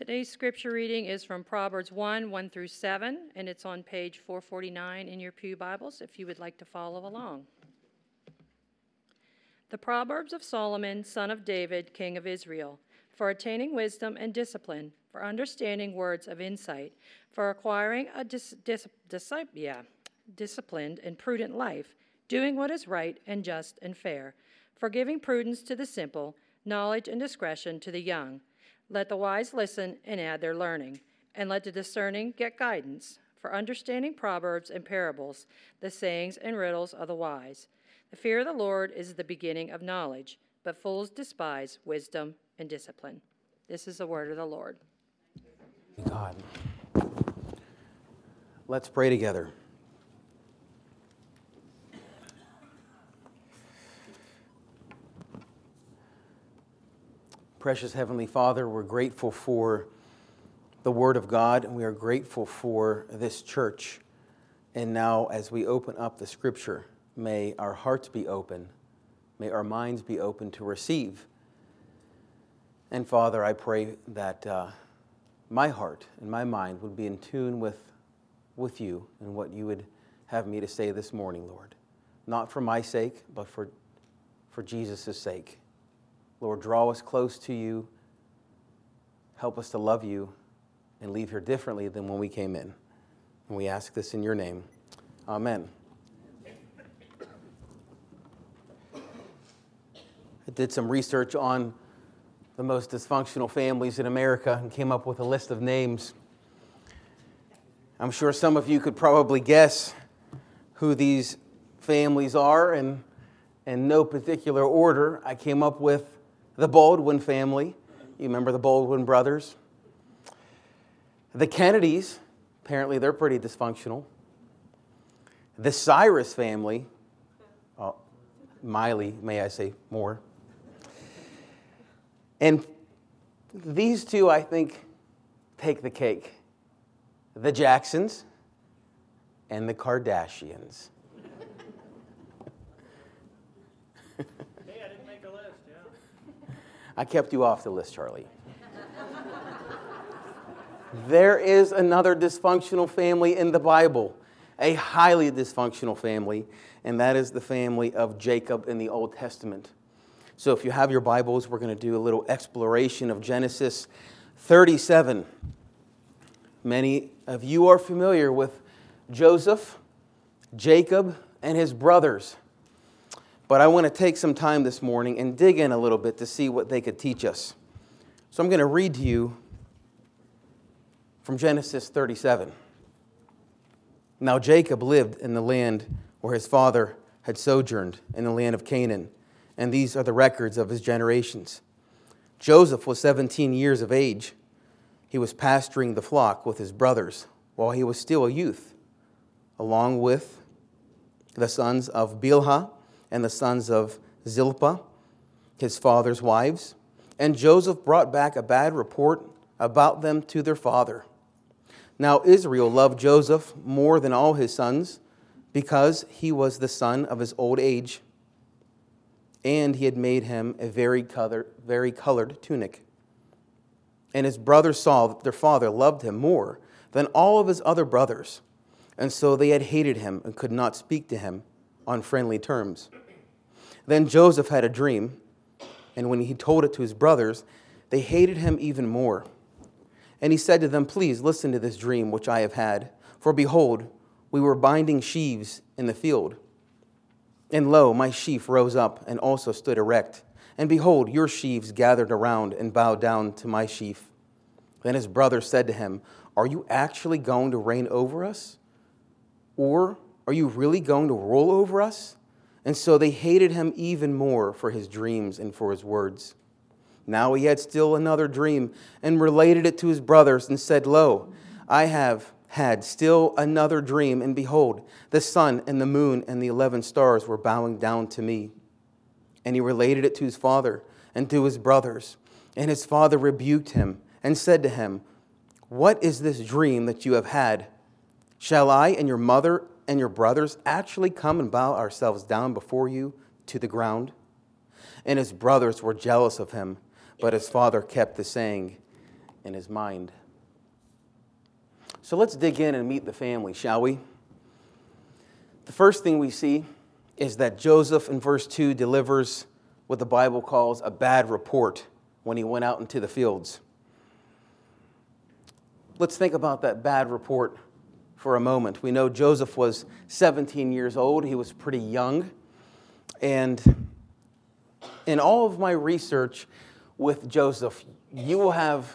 Today's scripture reading is from Proverbs 1 through 7, and it's on page 449 in your pew Bibles if you would like to follow along. The Proverbs of Solomon, son of David, king of Israel, for attaining wisdom and discipline, for understanding words of insight, for acquiring a disciplined and prudent life, doing what is right and just and fair, for giving prudence to the simple, knowledge and discretion to the young. Let the wise listen and add their learning, and let the discerning get guidance, for understanding proverbs and parables, the sayings and riddles of the wise. The fear of the Lord is the beginning of knowledge, but fools despise wisdom and discipline. This is the word of the Lord. God. Let's pray together. Precious Heavenly Father, we're grateful for the Word of God, and we are grateful for this church. And now, as we open up the Scripture, may our hearts be open, may our minds be open to receive. And Father, I pray that my heart and my mind would be in tune with you and what you would have me to say this morning, Lord. Not for my sake, but for Jesus' sake. Lord, draw us close to you. Help us to love you and leave here differently than when we came in. And we ask this in your name. Amen. I did some research on the most dysfunctional families in America and came up with a list of names. I'm sure some of you could probably guess who these families are, and in no particular order, I came up with the Baldwin family. You remember the Baldwin brothers? The Kennedys, apparently they're pretty dysfunctional. The Cyrus family, Miley, may I say more. And these two, I think, take the cake. The Jacksons and the Kardashians. I kept you off the list, Charlie. There is another dysfunctional family in the Bible, a highly dysfunctional family, and that is the family of Jacob in the Old Testament. So if you have your Bibles, we're going to do a little exploration of Genesis 37. Many of you are familiar with Joseph, Jacob, and his brothers. But I want to take some time this morning and dig in a little bit to see what they could teach us. So I'm going to read to you from Genesis 37. Now Jacob lived in the land where his father had sojourned, in the land of Canaan, and these are the records of his generations. Joseph was 17 years of age. He was pasturing the flock with his brothers while he was still a youth, along with the sons of Bilhah and the sons of Zilpah, his father's wives. And Joseph brought back a bad report about them to their father. Now Israel loved Joseph more than all his sons, because he was the son of his old age, and he had made him a very colored tunic. And his brothers saw that their father loved him more than all of his other brothers, and so they had hated him and could not speak to him on friendly terms. Then Joseph had a dream, and when he told it to his brothers, they hated him even more. And he said to them, "Please listen to this dream which I have had. For behold, we were binding sheaves in the field. And lo, my sheaf rose up and also stood erect. And behold, your sheaves gathered around and bowed down to my sheaf." Then his brothers said to him, "Are you actually going to reign over us? Or are you really going to rule over us?" And so they hated him even more for his dreams and for his words. Now he had still another dream and related it to his brothers and said, "Lo, I have had still another dream, and behold, the sun and the moon and the 11 stars were bowing down to me." And he related it to his father and to his brothers. And his father rebuked him and said to him, "What is this dream that you have had? Shall I and your mother and your brothers actually come and bow ourselves down before you to the ground?" And his brothers were jealous of him, but his father kept the saying in his mind. So let's dig in and meet the family, shall we? The first thing we see is that Joseph in verse 2 delivers what the Bible calls a bad report when he went out into the fields. Let's think about that bad report for a moment. We know Joseph was 17 years old. He was pretty young. And in all of my research with Joseph, you will have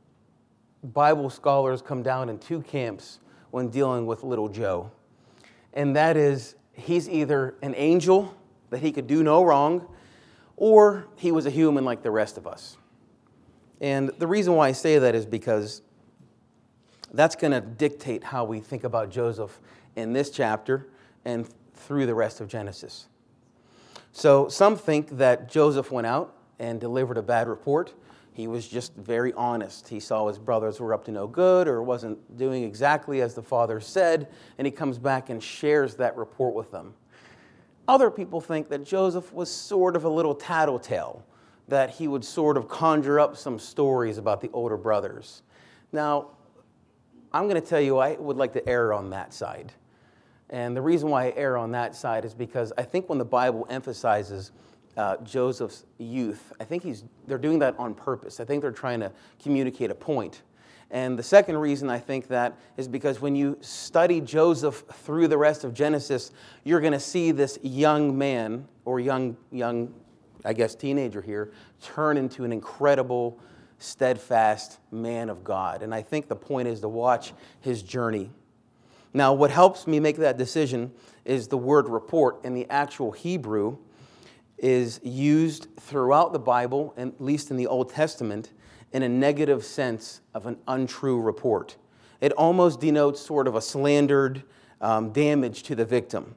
Bible scholars come down in two camps when dealing with little Joe. And that is, he's either an angel, that he could do no wrong, or he was a human like the rest of us. And the reason why I say that is because that's going to dictate how we think about Joseph in this chapter and through the rest of Genesis. So some think that Joseph went out and delivered a bad report. He was just very honest. He saw his brothers were up to no good or wasn't doing exactly as the father said, and he comes back and shares that report with them. Other people think that Joseph was sort of a little tattletale, that he would sort of conjure up some stories about the older brothers. Now, I'm going to tell you, I would like to err on that side. And the reason why I err on that side is because I think when the Bible emphasizes Joseph's youth, I think they're doing that on purpose. I think they're trying to communicate a point. And the second reason I think that is because when you study Joseph through the rest of Genesis, you're going to see this young man, or young, I guess, teenager here, turn into an incredible, steadfast man of God. And I think the point is to watch his journey. Now, what helps me make that decision is the word report in the actual Hebrew is used throughout the Bible, at least in the Old Testament, in a negative sense of an untrue report. It almost denotes sort of a slandered damage to the victim.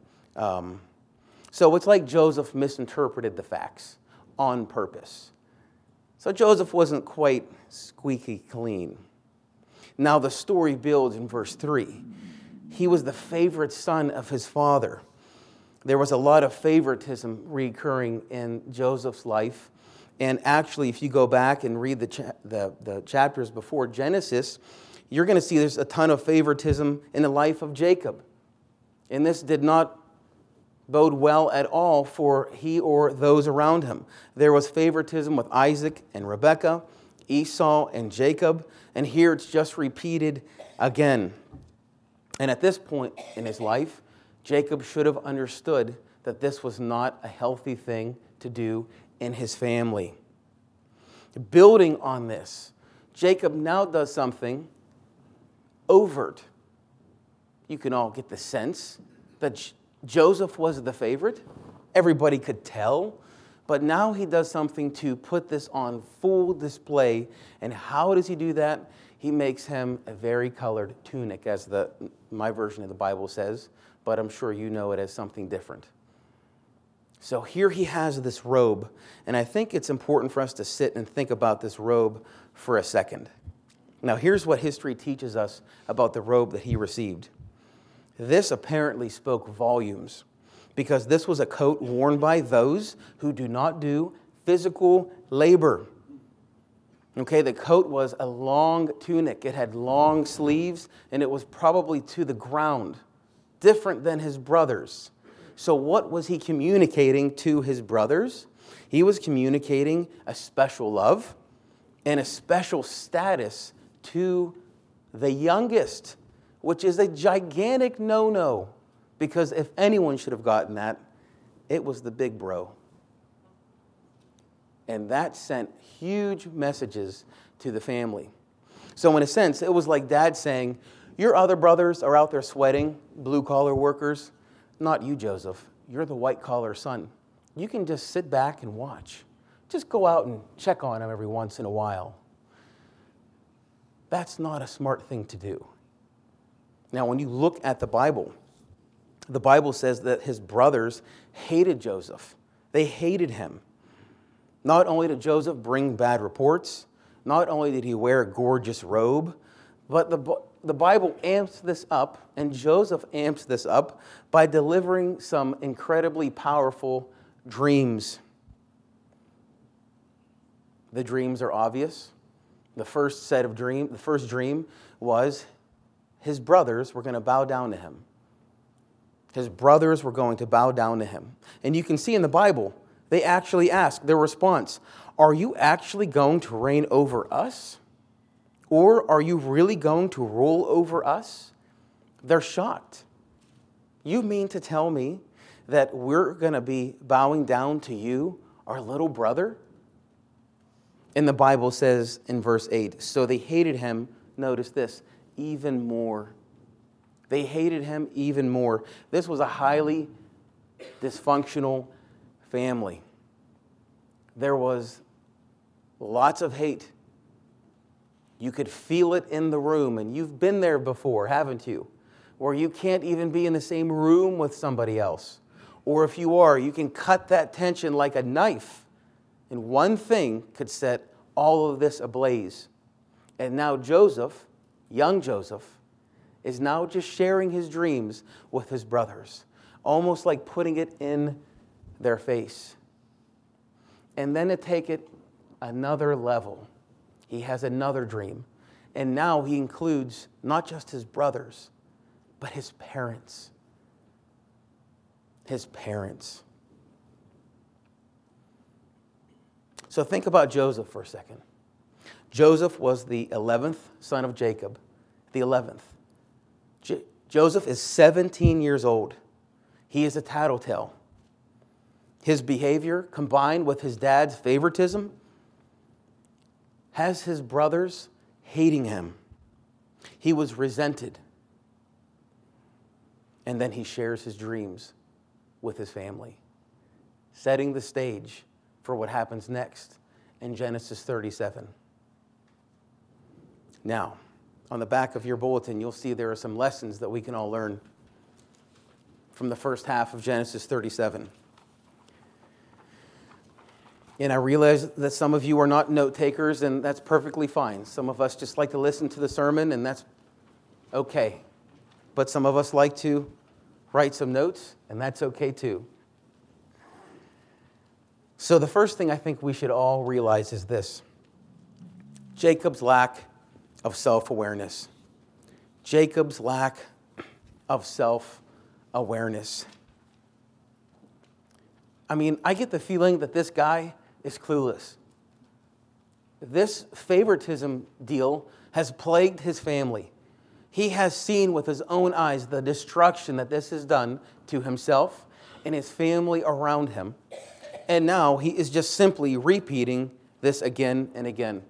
So it's like Joseph misinterpreted the facts on purpose. So Joseph wasn't quite squeaky clean. Now the story builds in verse 3. He was the favorite son of his father. There was a lot of favoritism recurring in Joseph's life. And actually, if you go back and read the chapters before Genesis, you're going to see there's a ton of favoritism in the life of Jacob. And this did not bode well at all for he or those around him. There was favoritism with Isaac and Rebekah, Esau and Jacob, and here it's just repeated again. And at this point in his life, Jacob should have understood that this was not a healthy thing to do in his family. Building on this, Jacob now does something overt. You can all get the sense that Joseph was the favorite. Everybody could tell. But now he does something to put this on full display. And how does he do that? He makes him a varicolored tunic, as my version of the Bible says. But I'm sure you know it as something different. So here he has this robe. And I think it's important for us to sit and think about this robe for a second. Now here's what history teaches us about the robe that he received. This apparently spoke volumes, because this was a coat worn by those who do not do physical labor. Okay, the coat was a long tunic. It had long sleeves, and it was probably to the ground, different than his brothers. So what was he communicating to his brothers? He was communicating a special love and a special status to the youngest, which is a gigantic no-no, because if anyone should have gotten that, it was the big bro. And that sent huge messages to the family. So in a sense, it was like Dad saying, your other brothers are out there sweating, blue-collar workers. Not you, Joseph. You're the white-collar son. You can just sit back and watch. Just go out and check on them every once in a while. That's not a smart thing to do. Now, when you look at the Bible says that his brothers hated Joseph. They hated him. Not only did Joseph bring bad reports, not only did he wear a gorgeous robe, but the Bible amps this up, and Joseph amps this up by delivering some incredibly powerful dreams. The dreams are obvious. The first dream was his brothers were going to bow down to him. His brothers were going to bow down to him. And you can see in the Bible, they actually ask, their response, are you actually going to reign over us? Or are you really going to rule over us? They're shocked. You mean to tell me that we're going to be bowing down to you, our little brother? And the Bible says in verse 8, so they hated him, notice this, even more. They hated him even more. This was a highly dysfunctional family. There was lots of hate. You could feel it in the room, and you've been there before, haven't you? Where you can't even be in the same room with somebody else. Or if you are, you can cut that tension like a knife. And one thing could set all of this ablaze. And now Joseph, young Joseph, is now just sharing his dreams with his brothers, almost like putting it in their face. And then to take it another level, he has another dream. And now he includes not just his brothers, but his parents. His parents. So think about Joseph for a second. Joseph was the 11th son of Jacob, the 11th. Joseph is 17 years old. He is a tattletale. His behavior, combined with his dad's favoritism, has his brothers hating him. He was resented. And then he shares his dreams with his family, setting the stage for what happens next in Genesis 37. Now, on the back of your bulletin, you'll see there are some lessons that we can all learn from the first half of Genesis 37. And I realize that some of you are not note takers, and that's perfectly fine. Some of us just like to listen to the sermon, and that's okay. But some of us like to write some notes, and that's okay too. So the first thing I think we should all realize is this: Jacob's lack of self-awareness. Jacob's lack of self-awareness. I mean, I get the feeling that this guy is clueless. This favoritism deal has plagued his family. He has seen with his own eyes the destruction that this has done to himself and his family around him. And now he is just simply repeating this again and again.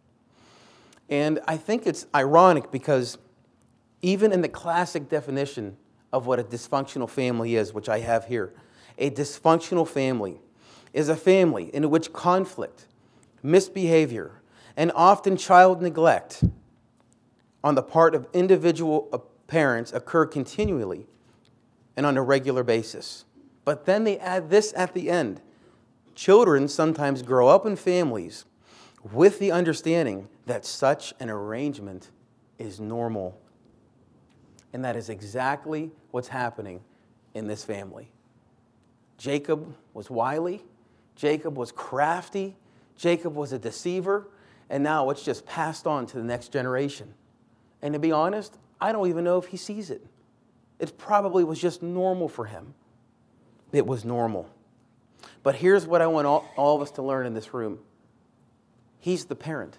And I think it's ironic because even in the classic definition of what a dysfunctional family is, which I have here, a dysfunctional family is a family in which conflict, misbehavior, and often child neglect on the part of individual parents occur continually and on a regular basis. But then they add this at the end. Children sometimes grow up in families with the understanding that such an arrangement is normal. And that is exactly what's happening in this family. Jacob was wily. Jacob was crafty. Jacob was a deceiver. And now it's just passed on to the next generation. And to be honest, I don't even know if he sees it. It probably was just normal for him. It was normal. But here's what I want all of us to learn in this room. He's the parent.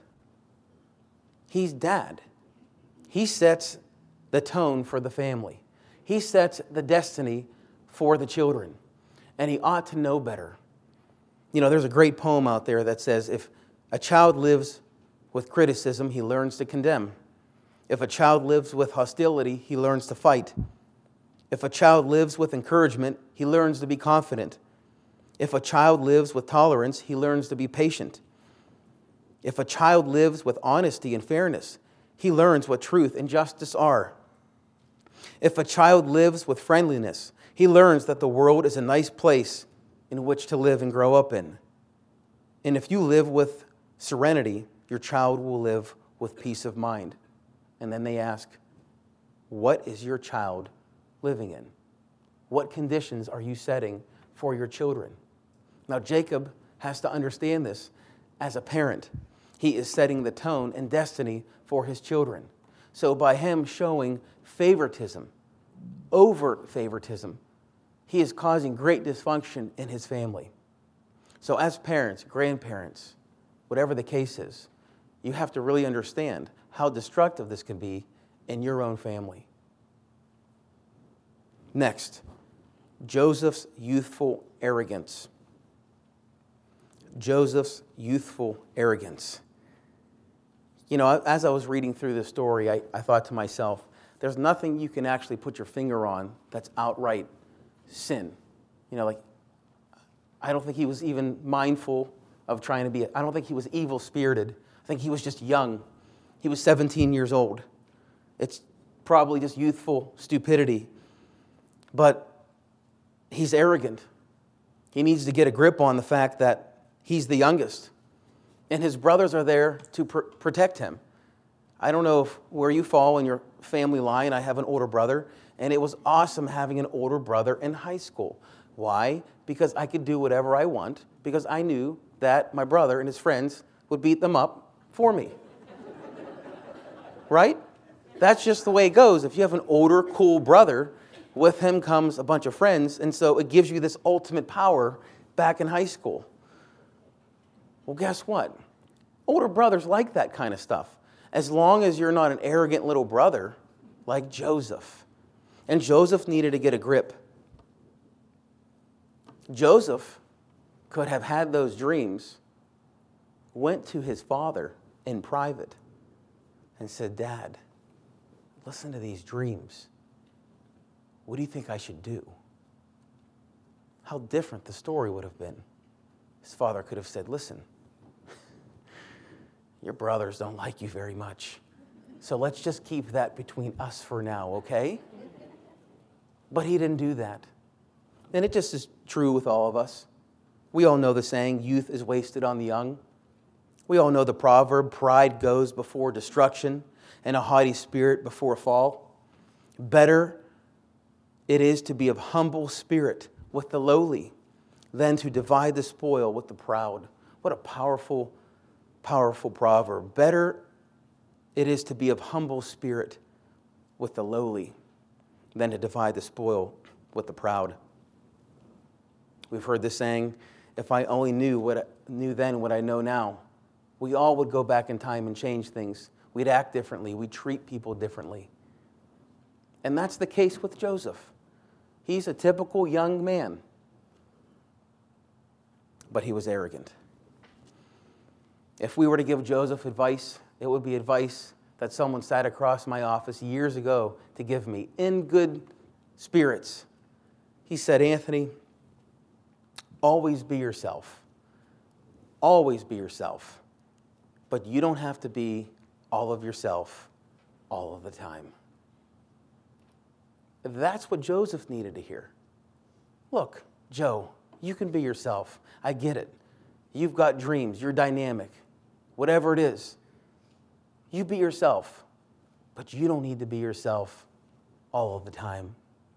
He's dad. He sets the tone for the family. He sets the destiny for the children. And he ought to know better. You know, there's a great poem out there that says, if a child lives with criticism, he learns to condemn. If a child lives with hostility, he learns to fight. If a child lives with encouragement, he learns to be confident. If a child lives with tolerance, he learns to be patient. If a child lives with honesty and fairness, he learns what truth and justice are. If a child lives with friendliness, he learns that the world is a nice place in which to live and grow up in. And if you live with serenity, your child will live with peace of mind. And then they ask, what is your child living in? What conditions are you setting for your children? Now, Jacob has to understand this as a parent. He is setting the tone and destiny for his children. So by him showing favoritism, overt favoritism, he is causing great dysfunction in his family. So as parents, grandparents, whatever the case is, you have to really understand how destructive this can be in your own family. Next, Joseph's youthful arrogance. Joseph's youthful arrogance. You know, as I was reading through this story, I thought to myself, there's nothing you can actually put your finger on that's outright sin. You know, like, I don't think he was even mindful of trying to be, I don't think he was evil-spirited. I think he was just young. He was 17 years old. It's probably just youthful stupidity. But he's arrogant. He needs to get a grip on the fact that he's the youngest. And his brothers are there to protect him. I don't know where you fall in your family line. I have an older brother, and it was awesome having an older brother in high school. Why? Because I could do whatever I want, because I knew that my brother and his friends would beat them up for me. Right? That's just the way it goes. If you have an older, cool brother, with him comes a bunch of friends, and so it gives you this ultimate power back in high school. Well, guess what? Older brothers like that kind of stuff, as long as you're not an arrogant little brother like Joseph. And Joseph needed to get a grip. Joseph could have had those dreams, went to his father in private and said, "Dad, listen to these dreams. What do you think I should do?" How different the story would have been. His father could have said, "Listen, your brothers don't like you very much, so let's just keep that between us for now, okay?" But he didn't do that. And it just is true with all of us. We all know the saying, youth is wasted on the young. We all know the proverb, pride goes before destruction and a haughty spirit before a fall. Better it is to be of humble spirit with the lowly than to divide the spoil with the proud. What a powerful, powerful proverb. Better it is to be of humble spirit with the lowly than to divide the spoil with the proud. We've heard this saying, if I only knew then what I know now, we all would go back in time and change things. We'd act differently. We'd treat people differently. And that's the case with Joseph. He's a typical young man, but he was arrogant. If we were to give Joseph advice, it would be advice that someone sat across my office years ago to give me in good spirits. He said, "Anthony, always be yourself. Always be yourself. But you don't have to be all of yourself all of the time." That's what Joseph needed to hear. Look, Joe, you can be yourself. I get it. You've got dreams. You're dynamic. Whatever it is, you be yourself. But you don't need to be yourself all of the time.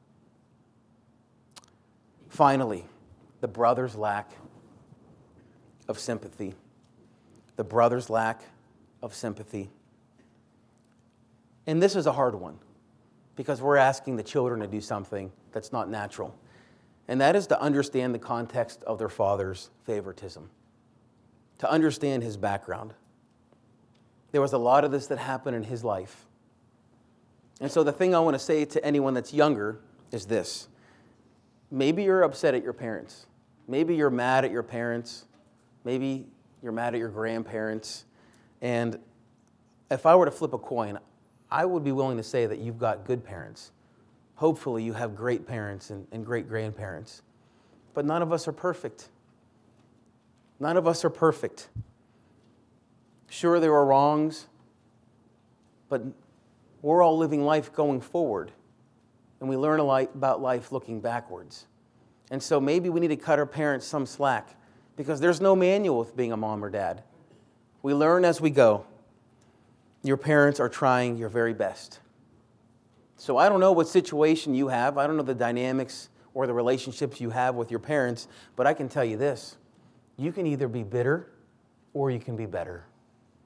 Finally, the brothers' lack of sympathy. The brothers' lack of sympathy. And this is a hard one, because we're asking the children to do something that's not natural. And that is to understand the context of their father's favoritism, to understand his background. There was a lot of this that happened in his life. And so the thing I want to say to anyone that's younger is this. Maybe you're upset at your parents. Maybe you're mad at your parents. Maybe you're mad at your grandparents. And if I were to flip a coin, I would be willing to say that you've got good parents. Hopefully you have great parents and great grandparents. But none of us are perfect. None of us are perfect. Sure, there are wrongs, but we're all living life going forward. And we learn a lot about life looking backwards. And so maybe we need to cut our parents some slack, because there's no manual with being a mom or dad. We learn as we go. Your parents are trying your very best. So I don't know what situation you have. I don't know the dynamics or the relationships you have with your parents, but I can tell you this. You can either be bitter or you can be better.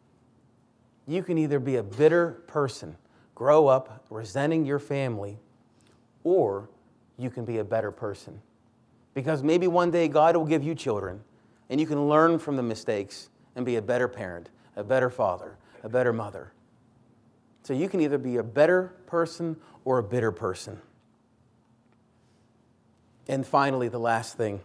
You can either be a bitter person, grow up resenting your family, or you can be a better person. Because maybe one day God will give you children, and you can learn from the mistakes and be a better parent, a better father, a better mother. So you can either be a better person or a bitter person. And finally, the last thing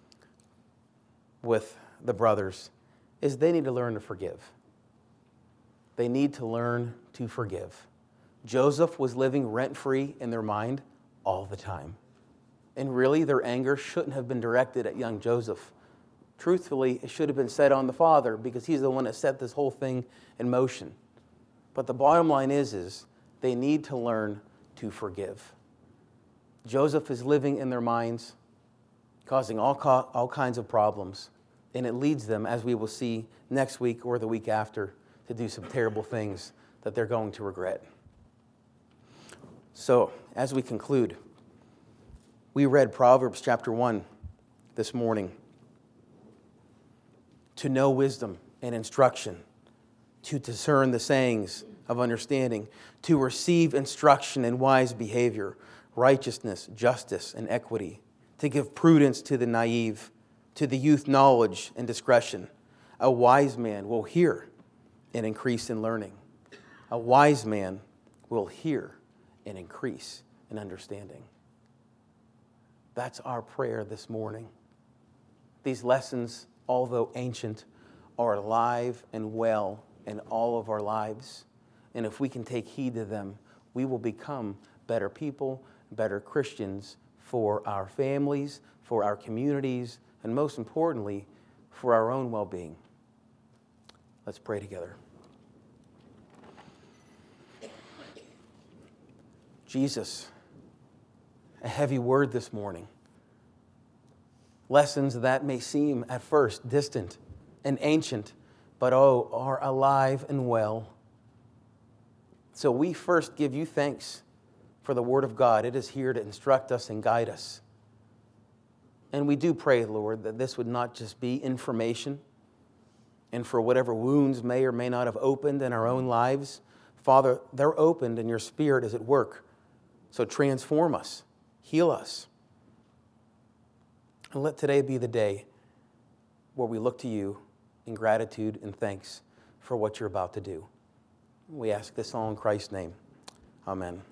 with the brothers is they need to learn to forgive. They need to learn to forgive. Joseph was living rent-free in their mind all the time. And really, their anger shouldn't have been directed at young Joseph. Truthfully, it should have been set on the father because he's the one that set this whole thing in motion. But the bottom line is they need to learn to forgive. Joseph is living in their minds, causing all kinds of problems. And it leads them, as we will see next week or the week after, to do some terrible things that they're going to regret. So, as we conclude, we read Proverbs chapter 1 this morning. To know wisdom and instruction, to discern the sayings of understanding, to receive instruction in wise behavior, righteousness, justice, and equity, to give prudence to the naive, to the youth knowledge and discretion. A wise man will hear and increase in learning. A wise man will hear and increase in understanding. That's our prayer this morning. These lessons, although ancient, are alive and well in all of our lives. And if we can take heed to them, we will become better people, better Christians for our families, for our communities, and most importantly, for our own well-being. Let's pray together. Jesus, a heavy word this morning. Lessons that may seem at first distant and ancient, but are alive and well. So we first give you thanks for the Word of God. It is here to instruct us and guide us. And we do pray, Lord, that this would not just be information and for whatever wounds may or may not have opened in our own lives. Father, they're opened and your Spirit is at work. So transform us, heal us. And let today be the day where we look to you in gratitude and thanks for what you're about to do. We ask this all in Christ's name. Amen.